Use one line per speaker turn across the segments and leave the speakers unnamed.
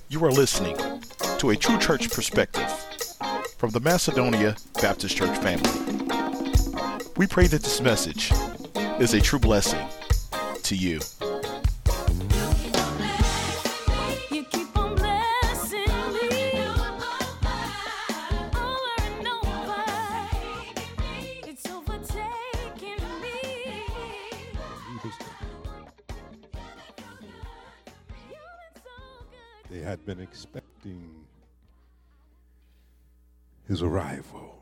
You are listening to a true church perspective from the Macedonia Baptist Church family. We pray that this message is a true blessing to you.
They had been expecting his arrival.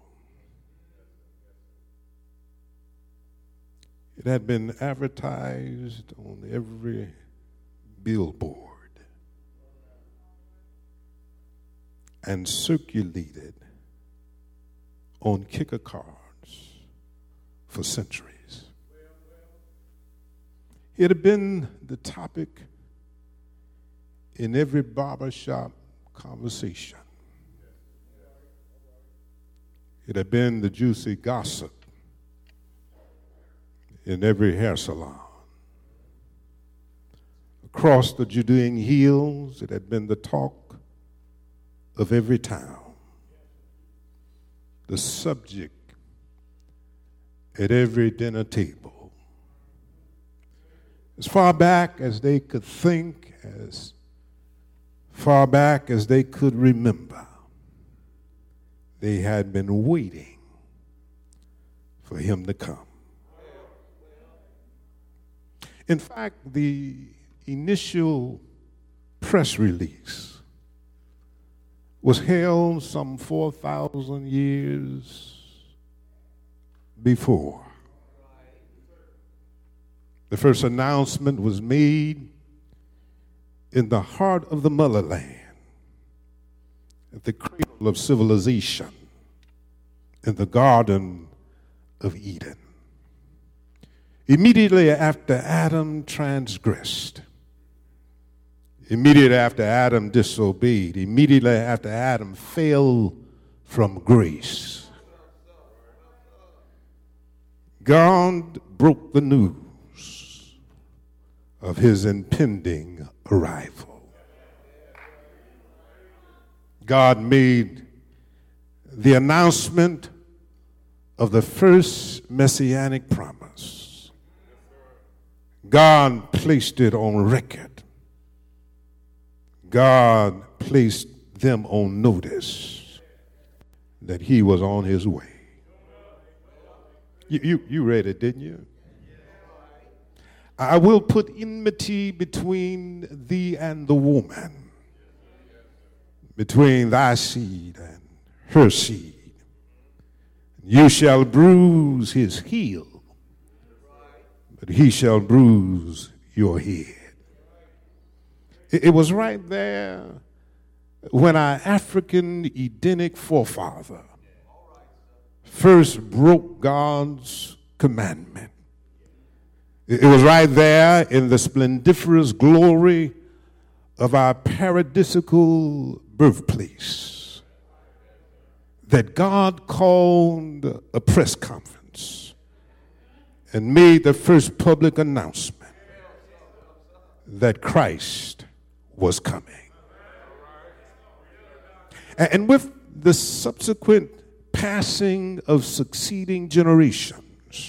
It had been advertised on every billboard and circulated on kicker cards for centuries. It had been the topic in every barbershop conversation. It had been the juicy gossip in every hair salon. Across the Judean hills, it had been the talk of every town, the subject at every dinner table. As far back as they could think, as far back as they could remember, they had been waiting for him to come. In fact, the initial press release was held some 4,000 years before. The first announcement was made in the heart of the motherland, at the cradle of civilization, in the Garden of Eden. Immediately after Adam transgressed, immediately after Adam disobeyed, immediately after Adam fell from grace, God broke the news of his impending arrival. God made the announcement of the first messianic promise. God placed it on record. God placed them on notice that he was on his way. You read it, didn't you? I will put enmity between thee and the woman, between thy seed and her seed. You shall bruise his heel, but he shall bruise your head. It was right there when our African Edenic forefather first broke God's commandment. It was right there in the splendiferous glory of our paradisical birthplace that God called a press conference and made the first public announcement that Christ was coming. And with the subsequent passing of succeeding generations,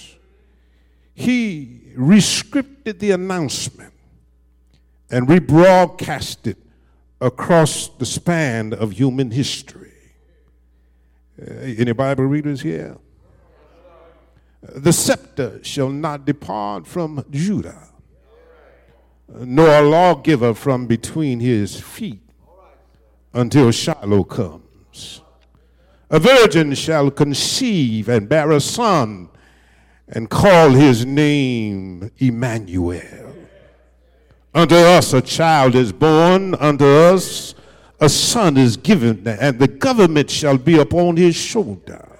he rescripted the announcement and rebroadcast it across the span of human history. Any Bible readers here? The scepter shall not depart from Judah, nor a lawgiver from between his feet until Shiloh comes. A virgin shall conceive and bear a son and call his name Emmanuel. Unto us a child is born, unto us a son is given, and the government shall be upon his shoulder.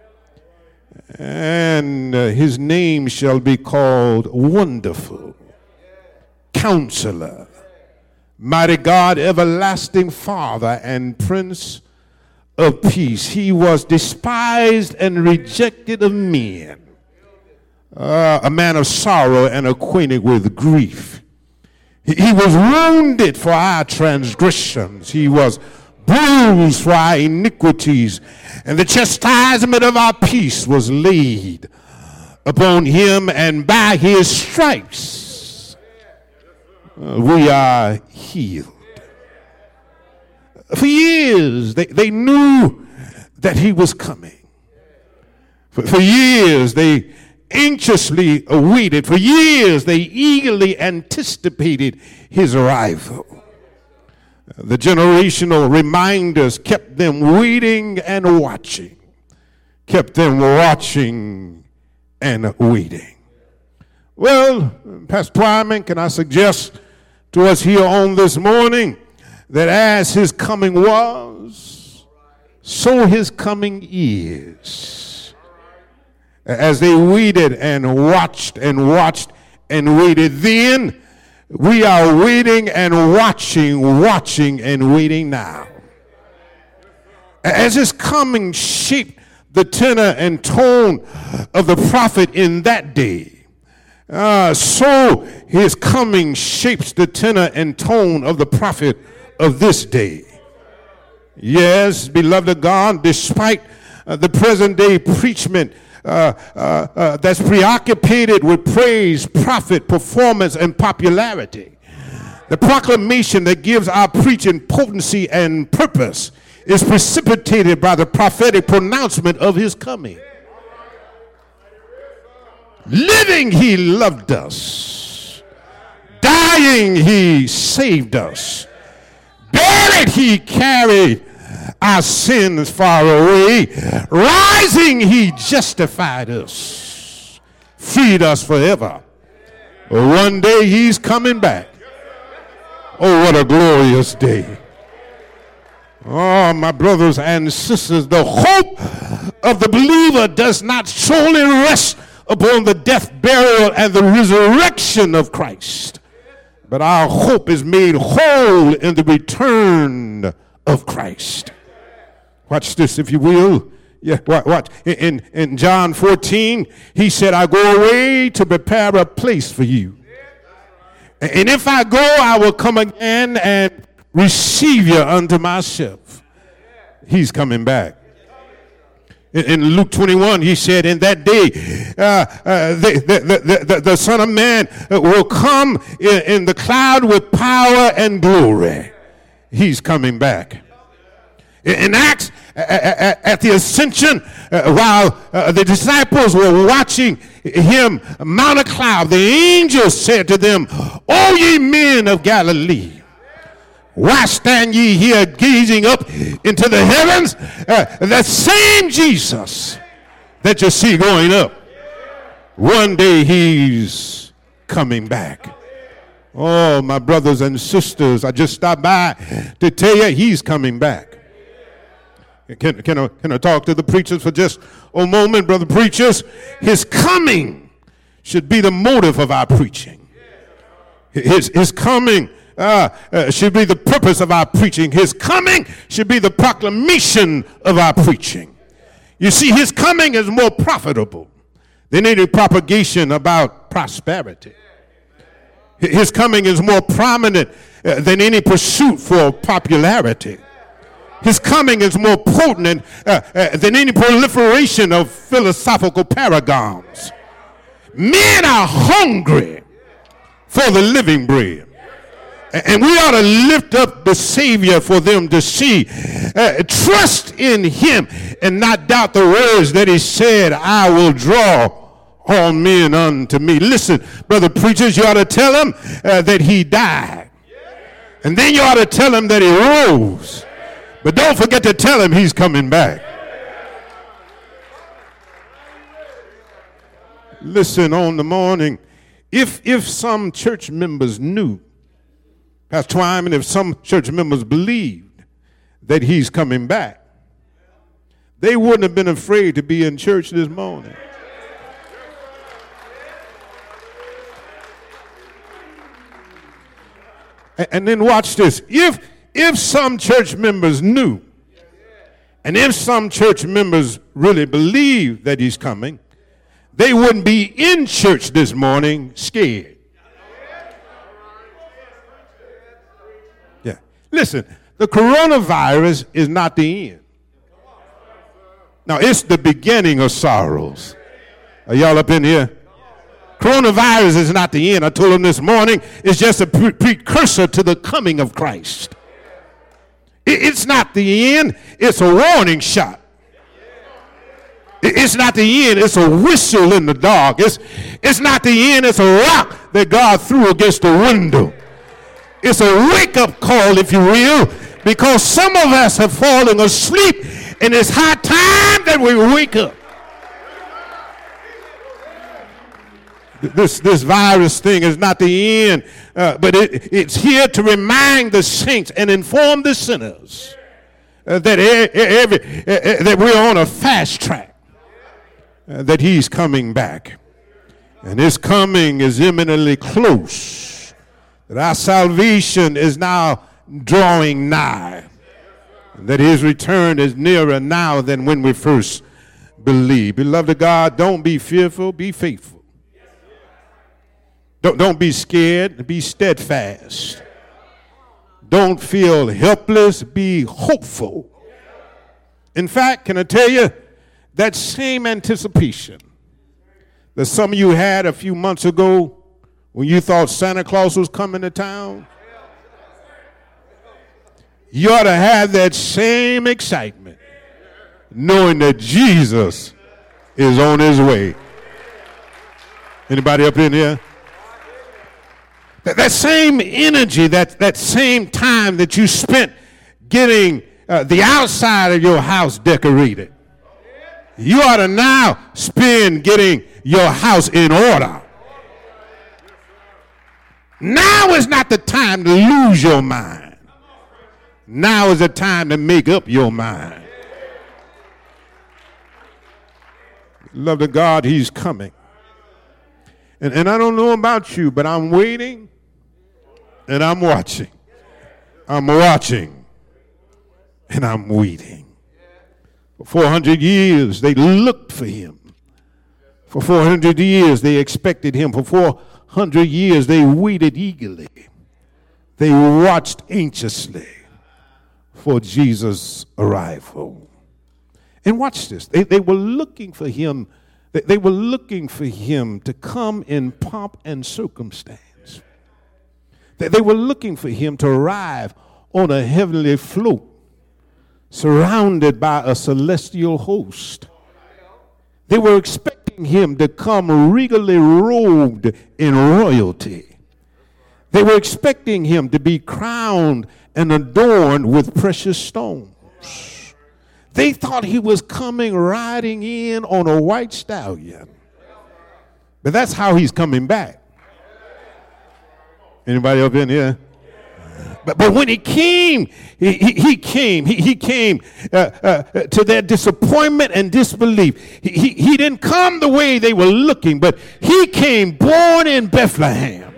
And his name shall be called Wonderful, Counselor, Mighty God, Everlasting Father, and Prince of Peace. He was despised and rejected of men, a man of sorrow and acquainted with grief. He was wounded for our transgressions. He was bruised for our iniquities. And the chastisement of our peace was laid upon him, and by his stripes we are healed. For years they knew that he was coming. For years they anxiously awaited. For years they eagerly anticipated his arrival. The generational reminders kept them waiting and watching. Kept them watching and waiting. Well, Pastor Twyman, can I suggest to us here on this morning that as his coming was, so his coming is. As they waited and watched and waited, then we are waiting and watching and waiting now. As his coming shaped the tenor and tone of the prophet in that day, so his coming shapes the tenor and tone of the prophet of this day. Yes, beloved of God, despite the present day preachment that's preoccupied with praise, profit, performance, and popularity, the proclamation that gives our preaching potency and purpose is precipitated by the prophetic pronouncement of his coming. Living, he loved us. Dying, he saved us. Buried, he carried our sins far away. Rising, he justified us. Freed us forever. One day he's coming back. Oh, what a glorious day. Oh, my brothers and sisters, the hope of the believer does not solely rest upon the death, burial, and the resurrection of Christ, but our hope is made whole in the return of Christ. Watch this, if you will. Yeah, watch. In John 14, he said, I go away to prepare a place for you. And if I go, I will come again and receive you unto myself. He's coming back. In Luke 21, he said, in that day, the Son of Man will come in the cloud with power and glory. He's coming back. In Acts, at the ascension, while the disciples were watching him mount a cloud, the angels said to them, O ye men of Galilee, why stand ye here gazing up into the heavens? That same Jesus that you see going up, one day he's coming back. Oh, my brothers and sisters, I just stopped by to tell you he's coming back. Can I talk to the preachers for just a moment, brother preachers? His coming should be the motive of our preaching. His coming should be the purpose of our preaching. His coming should be the proclamation of our preaching. You see, his coming is more profitable than any propagation about prosperity. His coming is more prominent than any pursuit for popularity. His coming is more potent than any proliferation of philosophical paragons. Men are hungry for the living bread. And we ought to lift up the Savior for them to see. Trust in him and not doubt the words that he said, I will draw all men unto me. Listen, brother preachers, you ought to tell them that he died. And then you ought to tell him that he rose. But don't forget to tell him he's coming back. Listen, on the morning, if some church members knew, Pastor Twyman, if some church members believed that he's coming back, they wouldn't have been afraid to be in church this morning. And then watch this. If some church members knew, and if some church members really believed that he's coming, they wouldn't be in church this morning scared. Listen, the coronavirus is not the end. Now, it's the beginning of sorrows. Are y'all up in here? Coronavirus is not the end. I told them this morning, it's just a precursor to the coming of Christ. It's not the end, it's a warning shot. It's not the end, it's a whistle in the dark. It's not the end, it's a rock that God threw against the window. It's a wake-up call, if you will, because some of us have fallen asleep, and it's high time that we wake up. This virus thing is not the end, but it's here to remind the saints and inform the sinners that we're on a fast track, that he's coming back. And his coming is imminently close, that our salvation is now drawing nigh, and that his return is nearer now than when we first believed. Beloved of God, don't be fearful, be faithful. Don't be scared, be steadfast. Don't feel helpless, be hopeful. In fact, can I tell you, that same anticipation that some of you had a few months ago when you thought Santa Claus was coming to town, you ought to have that same excitement, knowing that Jesus is on his way. Anybody up in here? That same energy, that same time that you spent getting the outside of your house decorated, you ought to now spend getting your house in order. Now is not the time to lose your mind. Now is the time to make up your mind. Love to God, he's coming. And I don't know about you, but I'm waiting and I'm watching. I'm watching and I'm waiting. For 400 years, they looked for him. For 400 years, they expected him. For 400 years, they waited eagerly. They watched anxiously for Jesus' arrival. And watch this. They were looking for him. They were looking for him to come in pomp and circumstance. They were looking for him to arrive on a heavenly float, surrounded by a celestial host. They were expecting him to come regally robed in royalty. They were expecting him to be crowned and adorned with precious stones. They thought he was coming riding in on a white stallion. But that's how he's coming back. Anybody up in here? But when he came, he came to their disappointment and disbelief. He didn't come the way they were looking, but he came born in Bethlehem.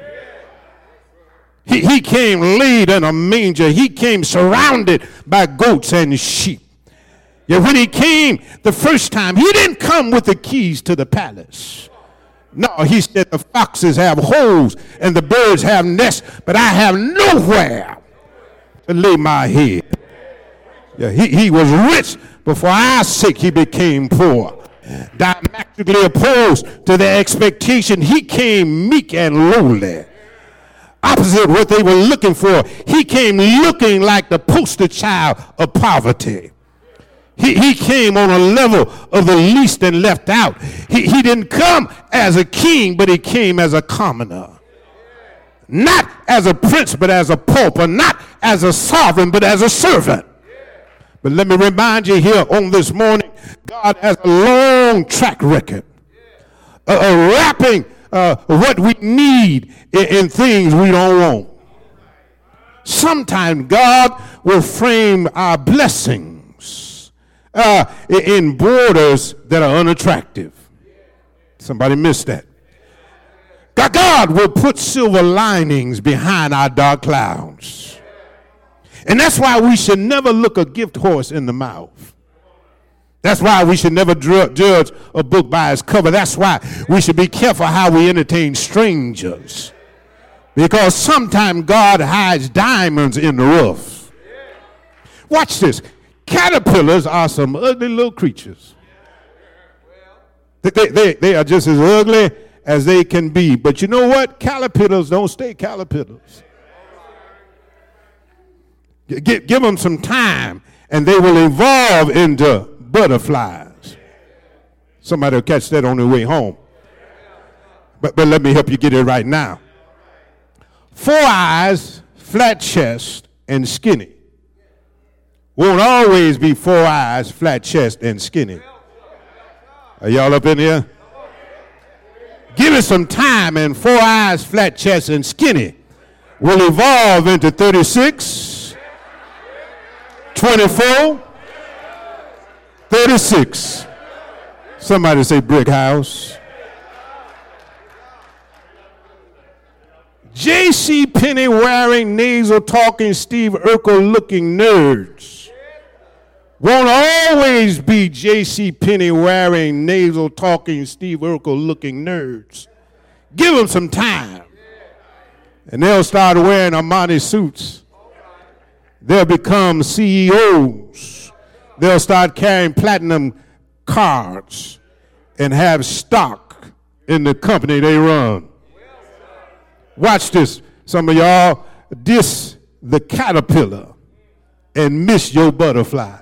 He came laid in a manger. He came surrounded by goats and sheep. Yeah, when he came the first time, he didn't come with the keys to the palace. No, he said the foxes have holes and the birds have nests, but I have nowhere to lay my head. Yeah, he was rich, but for our sake he became poor. Diametrically opposed to their expectation, he came meek and lowly. Opposite what they were looking for, he came looking like the poster child of poverty. He came on a level of the least and left out. He didn't come as a king, but he came as a commoner. Not as a prince, but as a pauper. Not as a sovereign, but as a servant. But let me remind you here on this morning, God has a long track record of wrapping what we need in things we don't want. Sometimes God will frame our blessings in borders that are unattractive. Somebody missed that. God will put silver linings behind our dark clouds. And that's why we should never look a gift horse in the mouth. That's why we should never judge a book by its cover. That's why we should be careful how we entertain strangers. Because sometimes God hides diamonds in the rough. Watch this. Caterpillars are some ugly little creatures. They are just as ugly as they can be. But you know what? Caterpillars don't stay caterpillars. Give them some time, and they will evolve into butterflies. Somebody will catch that on their way home. But let me help you get it right now. 4 eyes, flat chest, and skinny. Won't always be 4 eyes, flat chest, and skinny. Are y'all up in here? Give it some time, and 4 eyes, flat chest, and skinny will evolve into 36, 24, 36. Somebody say brick house. J.C. Penney wearing, nasal talking, Steve Urkel looking nerds won't always be J.C. Penney wearing, nasal talking, Steve Urkel looking nerds. Give them some time, and they'll start wearing Armani suits. They'll become CEOs. They'll start carrying platinum cards and have stock in the company they run. Watch this. Some of y'all diss the caterpillar and miss your butterfly.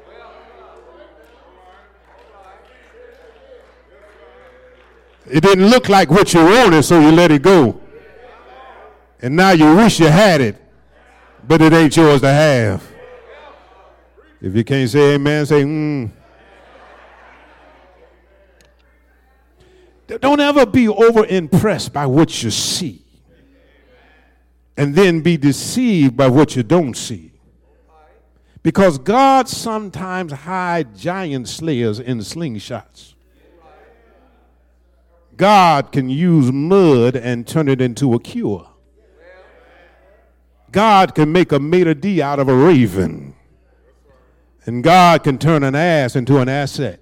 It didn't look like what you wanted, so you let it go. And now you wish you had it, but it ain't yours to have. If you can't say amen, say Don't ever be over impressed by what you see, and then be deceived by what you don't see. Because God sometimes hides giant slayers in slingshots. God can use mud and turn it into a cure. God can make a maitre d' out of a raven. And God can turn an ass into an asset.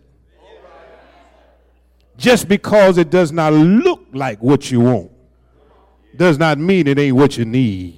Just because it does not look like what you want does not mean it ain't what you need.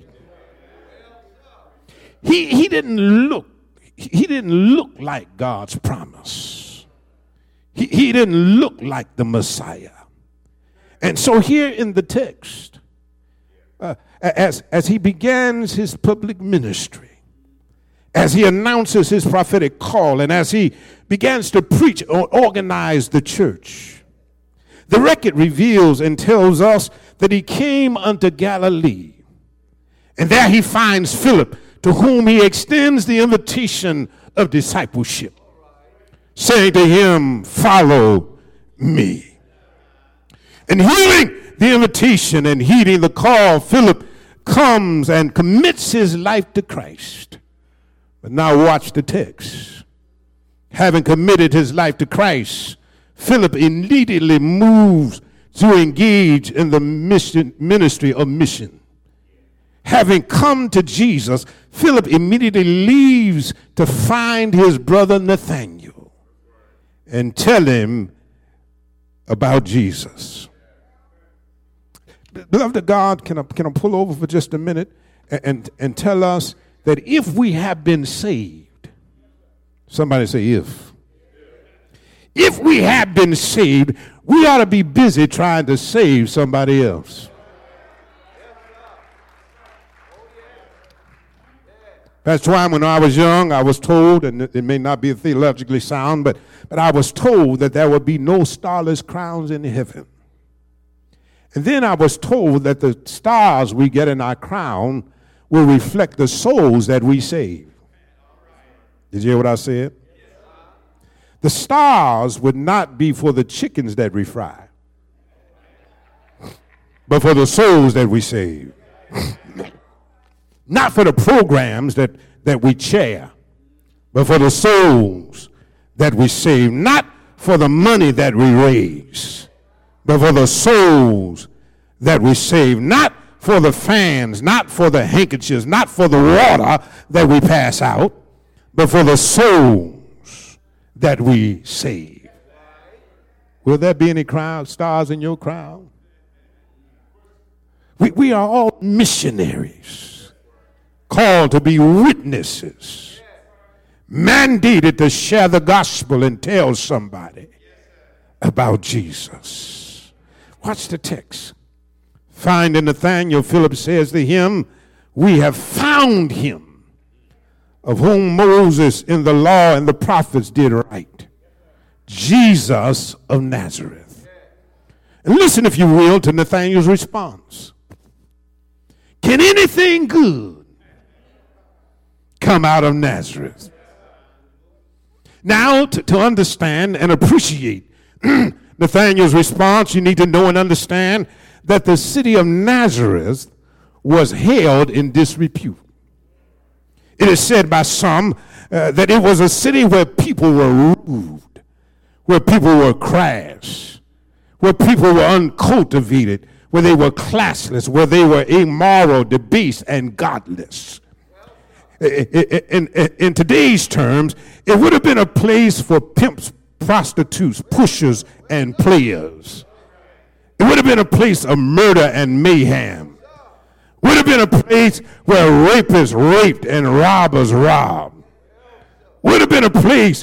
He didn't look like God's promise. He didn't look like the Messiah. And so here in the text, as he begins his public ministry, as he announces his prophetic call, and as he begins to preach or organize the church, the record reveals and tells us that he came unto Galilee. And there he finds Philip, to whom he extends the invitation of discipleship, saying to him, "Follow me." And hearing the invitation and heeding the call, Philip comes and commits his life to Christ. But now watch the text. Having committed his life to Christ, Philip immediately moves to engage in the ministry of mission. Having come to Jesus, Philip immediately leaves to find his brother Nathanael and tell him about Jesus. Beloved of God, can I pull over for just a minute and tell us that if we have been saved, somebody say if. If we have been saved, we ought to be busy trying to save somebody else. That's why when I was young, I was told, and it may not be theologically sound, but I was told that there would be no starless crowns in heaven. And then I was told that the stars we get in our crown will reflect the souls that we save. Did you hear what I said? The stars would not be for the chickens that we fry, but for the souls that we save. Not for the programs that we chair, but for the souls that we save. Not for the money that we raise, but for the souls that we save. Not for the fans, not for the handkerchiefs, not for the water that we pass out, but for the souls that we save. Will there be any stars in your crown? We are all missionaries, called to be witnesses mandated to share the gospel and tell somebody about Jesus. Watch the text. Finding Nathanael, Philip says to him, "We have found him, of whom Moses in the law and the prophets did write, Jesus of Nazareth." And listen, if you will, to Nathanael's response. Can anything good come out of Nazareth? Now, to understand and appreciate Nathanael's response, you need to know and understand that the city of Nazareth was held in disrepute. It is said by some that it was a city where people were rude, where people were crass, where people were uncultivated, where they were classless, where they were immoral, debased, and godless. In today's terms, it would have been a place for pimps, prostitutes, pushers, and players. It would have been a place of murder and mayhem. It would have been a place where rapists raped and robbers robbed. It would have been a place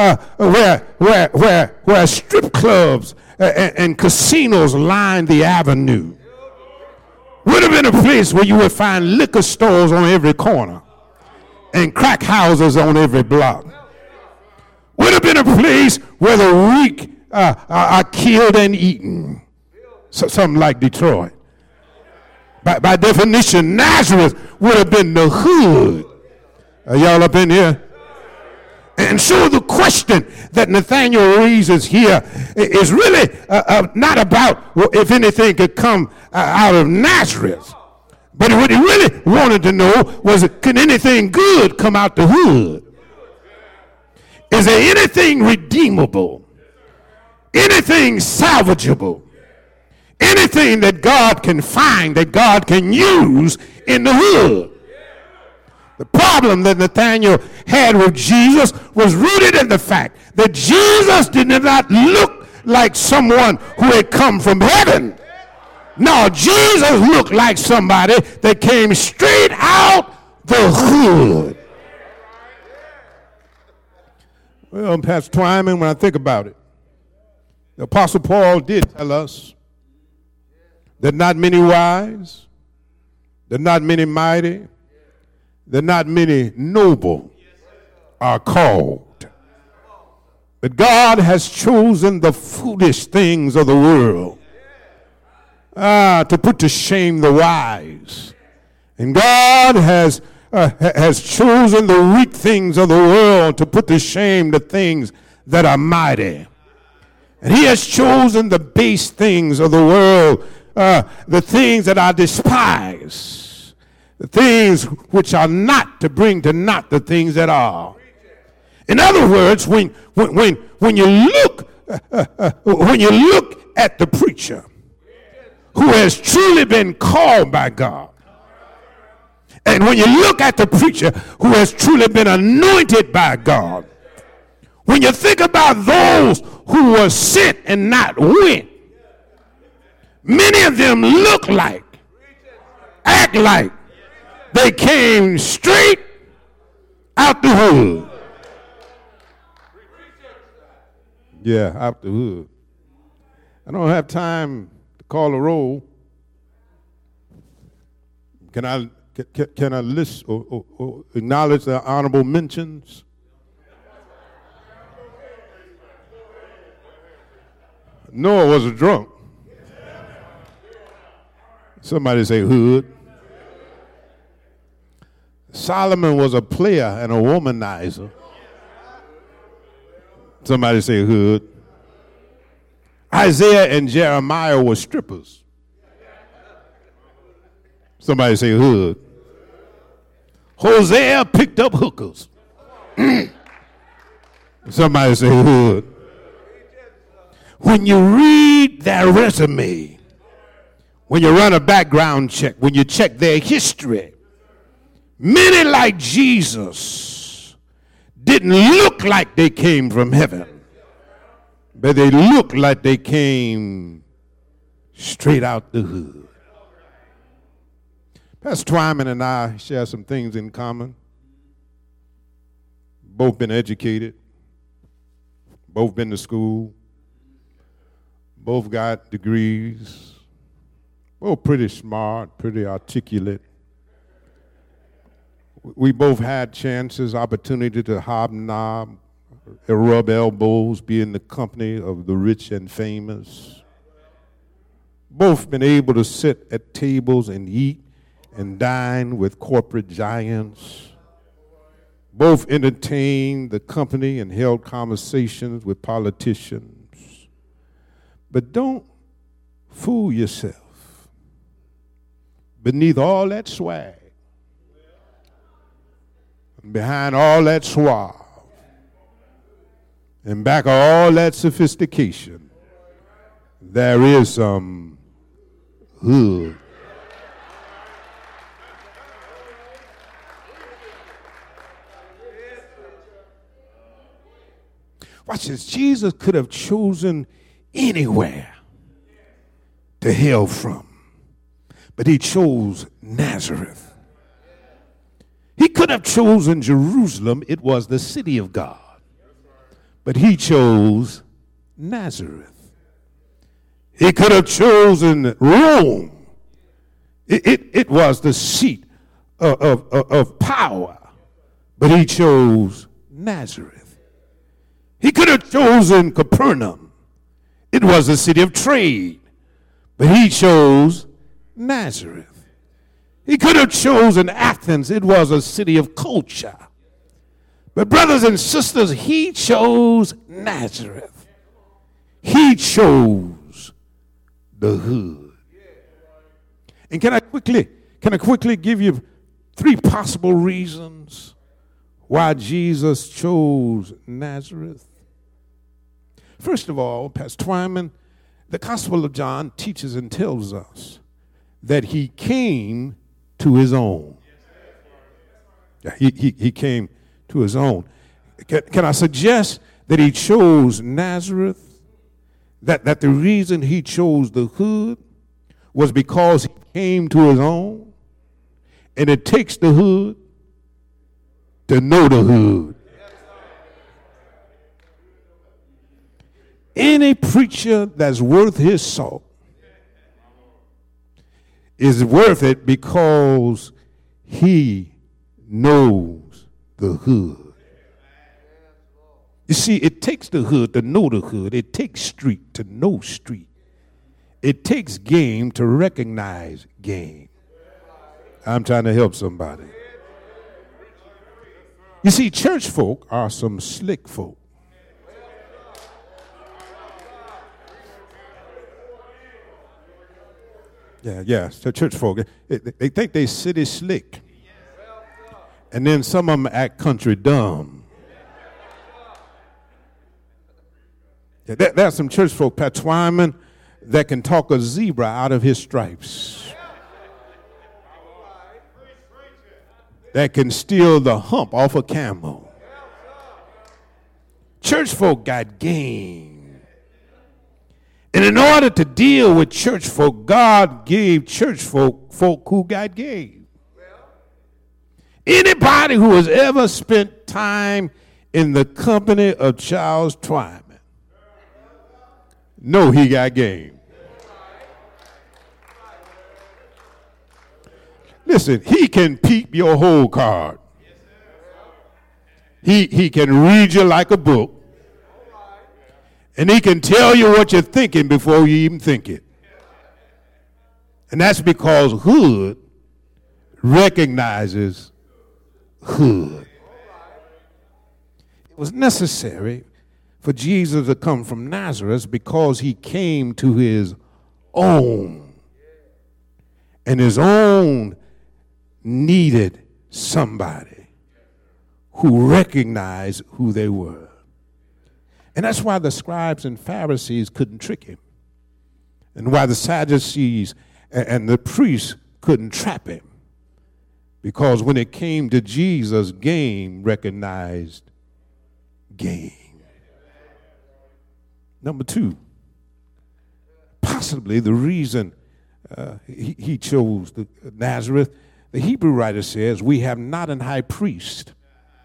where strip clubs and casinos lined the avenue. It would have been a place where you would find liquor stores on every corner and crack houses on every block. Would have been a place where the weak are killed and eaten. So, something like Detroit. By definition, Nazareth would have been the hood. Are y'all up in here? And so the question that Nathanael raises here is really not about if anything could come out of Nazareth. But what he really wanted to know was, can anything good come out the hood? Is there anything redeemable? Anything salvageable? Anything that God can find, that God can use in the hood? The problem that Nathanael had with Jesus was rooted in the fact that Jesus did not look like someone who had come from heaven. No, Jesus looked like somebody that came straight out the hood. Well, Pastor Twyman, when I think about it, the Apostle Paul did tell us that not many wise, that not many mighty, that not many noble are called. But God has chosen the foolish things of the world to put to shame the wise. And God has chosen the weak things of the world to put to shame the things that are mighty. And he has chosen the base things of the world, the things that are despised, the things which are not, to bring to naught the things that are. In other words, when you look at the preacher who has truly been called by God, and when you look at the preacher who has truly been anointed by God, when you think about those who were sent and not went, many of them look like, act like they came straight out the hood. Yeah, out the hood. I don't have time to call a roll. Can I list or acknowledge the honorable mentions? Noah was a drunk. Somebody say hood. Solomon was a player and a womanizer. Somebody say hood. Isaiah and Jeremiah were strippers. Somebody say hood. Hosea picked up hookers. Somebody say hood. When you read their resume, when you run a background check, when you check their history, many like Jesus didn't look like they came from heaven, but they looked like they came straight out the hood. Pastor Twyman and I share some things in common. both been educated, both been to school, both got degrees, both pretty smart, pretty articulate. We both had chances, opportunity to hobnob, rub elbows, be in the company of the rich and famous. Both been able to sit at tables and eat and dine with corporate giants. Both entertained the company and held conversations with politicians. But don't fool yourself. Beneath all that swag, behind all that suave, and back of all that sophistication, there is some hood. Watch this. Jesus could have chosen anywhere to hail from, but he chose Nazareth. He could have chosen Jerusalem. It was the city of God. But he chose Nazareth. He could have chosen Rome. It was the seat of power. But he chose Nazareth. He could have chosen Capernaum. It was the city of trade. But he chose Nazareth. He could have chosen Athens. It was a city of culture. But brothers and sisters, he chose Nazareth. He chose the hood. And can I quickly give you 3 possible reasons why Jesus chose Nazareth? First of all, Pastor Twyman, the Gospel of John teaches and tells us that he came to his own. He came to his own. Can I suggest that he chose Nazareth? That the reason he chose the hood was because he came to his own? And it takes the hood to know the hood. Any preacher that's worth his salt is worth it because he knows the hood. You see, it takes the hood to know the hood. It takes street to know street. It takes game to recognize game. I'm trying to help somebody. You see, church folk are some slick folk. Yeah, so church folk, they think they city slick. And then some of them act country dumb. Yeah, there are some church folk, Pat Twyman, that can talk a zebra out of his stripes. That can steal the hump off a camel. Church folk got game. And in order to deal with church folk, God gave church folk who got game. Anybody who has ever spent time in the company of Charles Twyman know he got game. Listen, he can peep your whole card. He can read you like a book. And he can tell you what you're thinking before you even think it. And that's because hood recognizes hood. It was necessary for Jesus to come from Nazareth because he came to his own. And his own needed somebody who recognized who they were. And that's why the scribes and Pharisees couldn't trick him. And why the Sadducees and the priests couldn't trap him. Because when it came to Jesus, game recognized game. Number 2, possibly the reason he chose Nazareth, the Hebrew writer says, we have not an high priest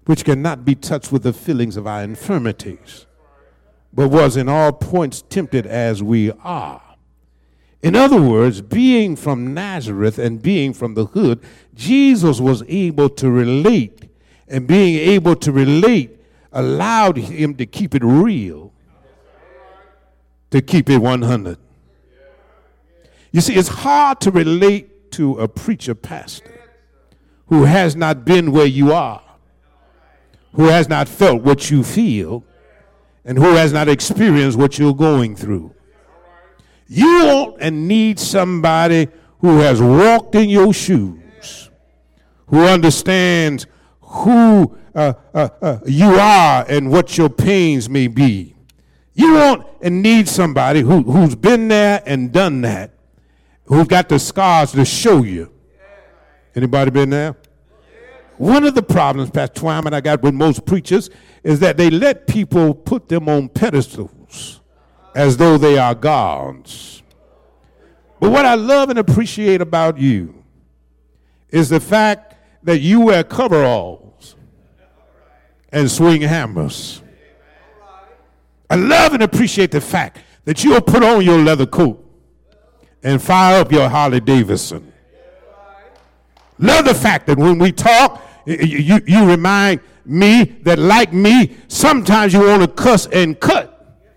which cannot be touched with the feelings of our infirmities, but was in all points tempted as we are. In other words, being from Nazareth and being from the hood, Jesus was able to relate, and being able to relate allowed him to keep it real, to keep it 100. You see, it's hard to relate to a preacher pastor who has not been where you are, who has not felt what you feel, and who has not experienced what you're going through. You want and need somebody who has walked in your shoes, who understands who you are and what your pains may be. You want and need somebody who's been there and done that, who's got the scars to show you. Anybody been there? One of the problems, Pastor Twyman, I got with most preachers is that they let people put them on pedestals as though they are gods. But what I love and appreciate about you is the fact that you wear coveralls and swing hammers. I love and appreciate the fact that you'll put on your leather coat and fire up your Harley Davidson. Love the fact that when we talk, you remind me that, like me, sometimes you want to cuss and cut,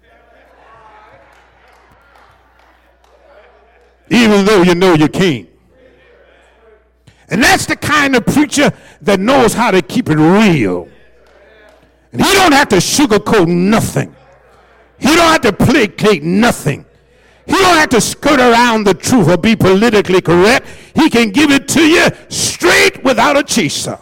even though you know you can't. And that's the kind of preacher that knows how to keep it real. And he don't have to sugarcoat nothing. He don't have to placate nothing. He don't have to skirt around the truth or be politically correct. He can give it to you straight without a chaser.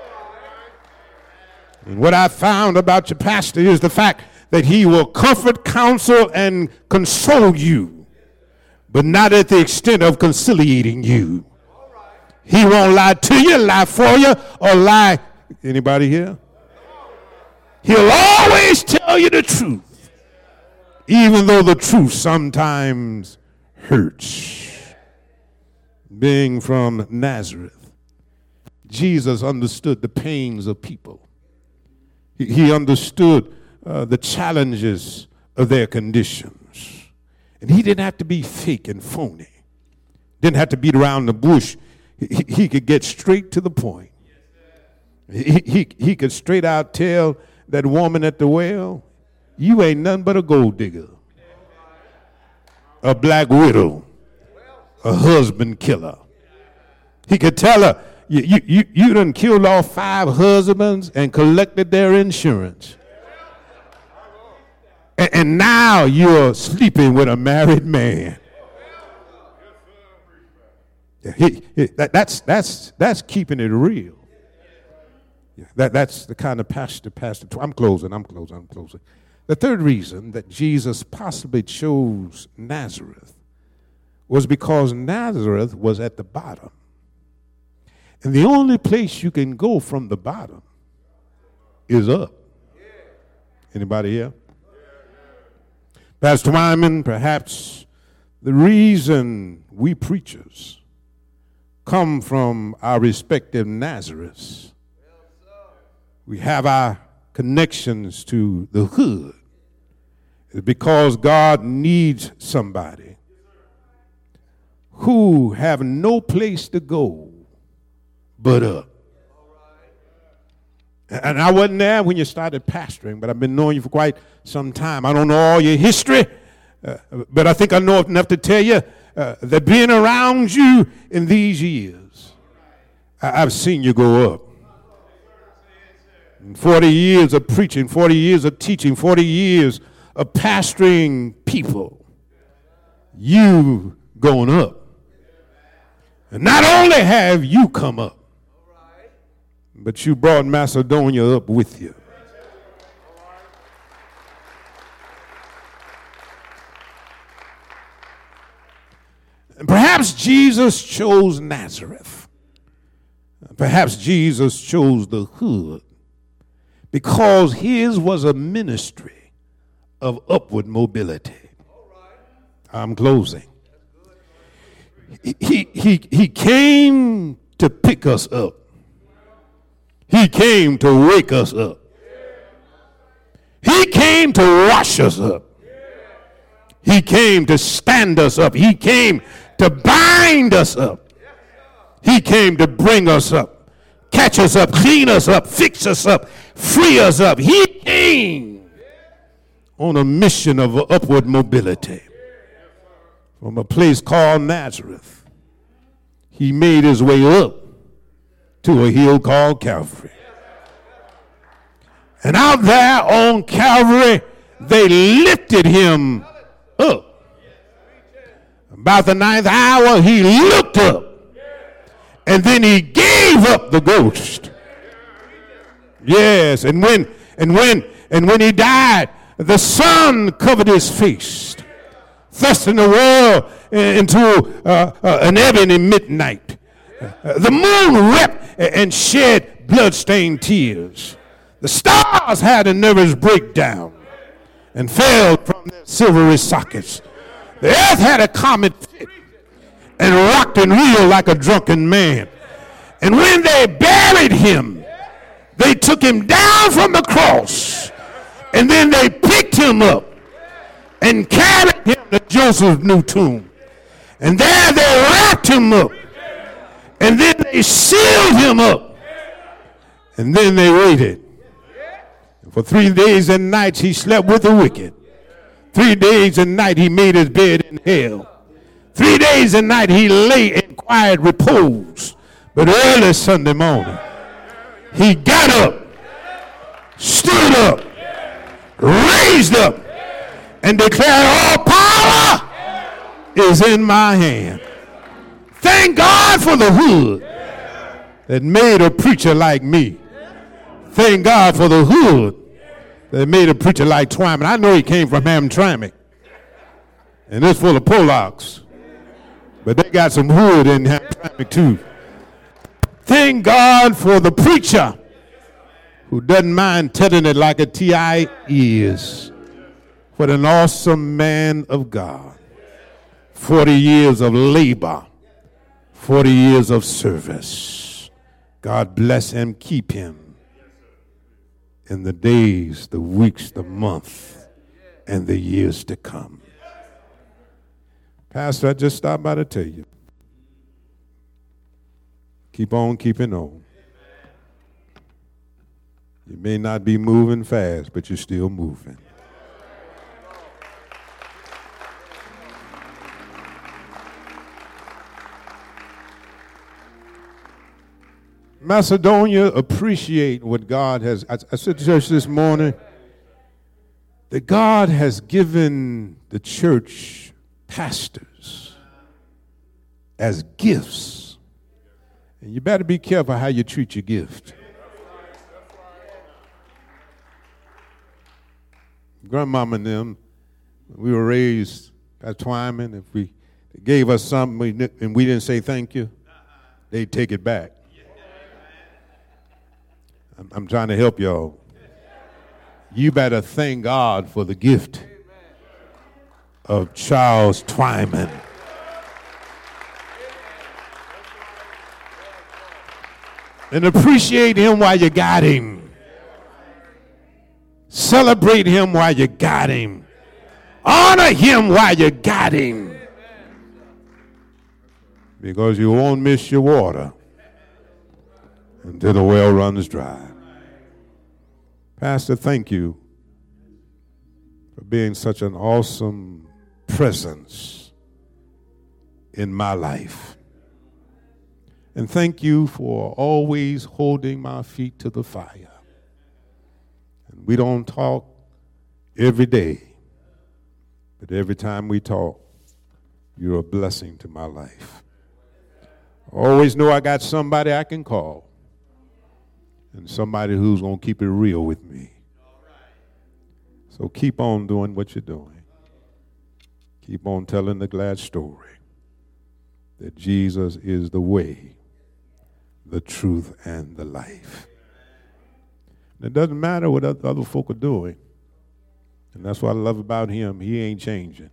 And what I found about your pastor is the fact that he will comfort, counsel, and console you, but not at the extent of conciliating you. He won't lie to you, lie for you, or lie. Anybody here? He'll always tell you the truth, even though the truth sometimes hurts. Being from Nazareth, Jesus understood the pains of people. He understood the challenges of their conditions. And he didn't have to be fake and phony. Didn't have to beat around the bush. He could get straight to the point. He could straight out tell that woman at the well, you ain't nothing but a gold digger, a black widow, a husband killer. He could tell her, you done killed off 5 husbands and collected their insurance. And now you're sleeping with a married man. That's keeping it real. That's the kind of pastor. I'm closing. The third reason that Jesus possibly chose Nazareth was because Nazareth was at the bottom. And the only place you can go from the bottom is up. Anybody here? Pastor Wyman, perhaps the reason we preachers come from our respective Nazareths, we have our connections to the hood, is because God needs somebody who have no place to go but up. And I wasn't there when you started pastoring, but I've been knowing you for quite some time. I don't know all your history, but I think I know enough to tell you that being around you in these years, I've seen you go up. 40 years of preaching, 40 years of teaching, 40 years of pastoring people, you going up. And not only have you come up, but you brought Macedonia up with you. And perhaps Jesus chose Nazareth. Perhaps Jesus chose the hood because his was a ministry of upward mobility. I'm closing. He came to pick us up. He came to wake us up. He came to wash us up. He came to stand us up. He came to bind us up. He came to bring us up, catch us up, clean us up, fix us up, free us up. He came on a mission of upward mobility from a place called Nazareth. He made his way up to a hill called Calvary. And out there on Calvary, they lifted him up. About the 9th hour, he looked up. And then he gave up the ghost. Yes, and when he died, the sun covered his face, thrusting the world into an ebony midnight. The moon wept and shed blood-stained tears. The stars had a nervous breakdown and fell from their silvery sockets. The earth had a comet fit and rocked and reeled like a drunken man. And when they buried him, they took him down from the cross, and then they picked him up and carried him to Joseph's new tomb. And there they wrapped him up, and then they sealed him up, and then they waited. And for 3 days and nights he slept with the wicked. 3 days and nights he made his bed in hell. 3 days and nights he lay in quiet repose. But early Sunday morning, he got up, stood up, raised up, and declared, all power is in my hand. Thank God for the hood that made a preacher like me. Thank God for the hood that made a preacher like Twyman. I know he came from Hamtramck, and it's full of Polacks, but they got some hood in Hamtramck too. Thank God for the preacher who doesn't mind telling it like a T.I. is. What an awesome man of God. 40 years of labor, 40 years of service. God bless him, keep him in the days, the weeks, the month, and the years to come. Pastor, I just stopped by to tell you. Keep on keeping on. You may not be moving fast, but you're still moving. Macedonia appreciate what God has. I said to church this morning that God has given the church pastors as gifts. And you better be careful how you treat your gift. Grandmama and them, we were raised at Twyman. If they gave us something and we didn't say thank you, they'd take it back. I'm trying to help y'all. You better thank God for the gift of Charles Twyman. And appreciate him while you got him. Celebrate him while you got him. Honor him while you got him. Because you won't miss your water until the well runs dry. Pastor, thank you for being such an awesome presence in my life. And thank you for always holding my feet to the fire. And we don't talk every day, but every time we talk, you're a blessing to my life. I always know I got somebody I can call and somebody who's going to keep it real with me. So keep on doing what you're doing. Keep on telling the glad story that Jesus is the way, the truth, and the life. And it doesn't matter what other folk are doing. And that's what I love about him. He ain't changing.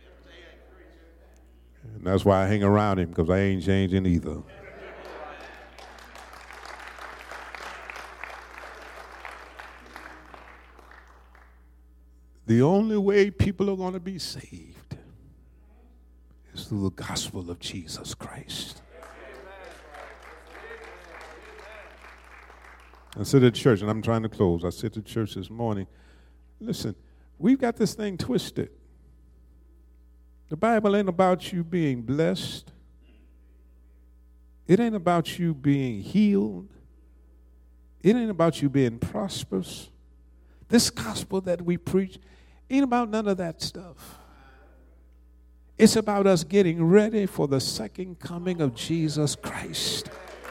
And that's why I hang around him, because I ain't changing either. the only way people are going to be saved is through the gospel of Jesus Christ. I said at church, and I'm trying to close. I said to church this morning, listen, we've got this thing twisted. The Bible ain't about you being blessed. It ain't about you being healed. It ain't about you being prosperous. This gospel that we preach ain't about none of that stuff. It's about us getting ready for the second coming of Jesus Christ.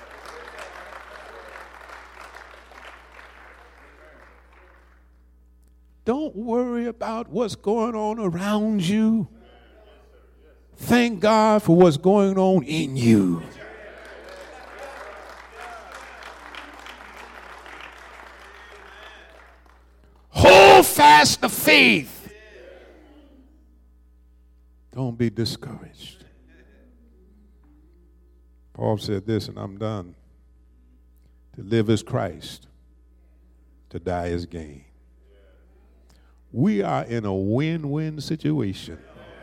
Don't worry about what's going on around you. Thank God for what's going on in you. Hold fast the faith. Don't be discouraged. Paul said this, and I'm done. To live is Christ, to die is gain. We are in a win-win situation.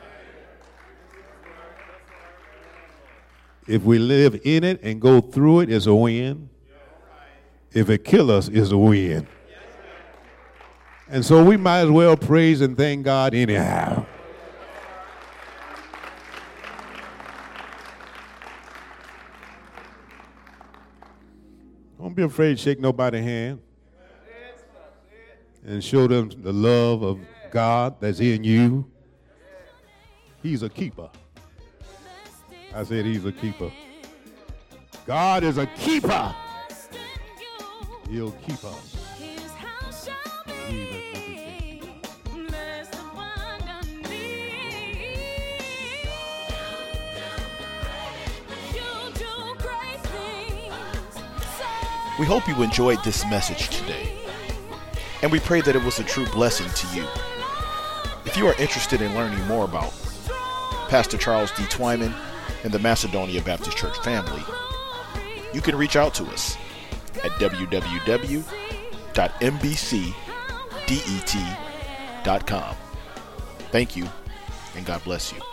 If we live in it and go through it, it's a win. If it kills us, it's a win. And so we might as well praise and thank God anyhow. Don't be afraid to shake nobody's hand and show them the love of God that's in you. He's a keeper. I said he's a keeper. God is a keeper. He'll keep us.
We hope you enjoyed this message today, and we pray that it was a true blessing to you. If you are interested in learning more about Pastor Charles D. Twyman and the Macedonia Baptist Church family, you can reach out to us at www.mbcdet.com. Thank you, and God bless you.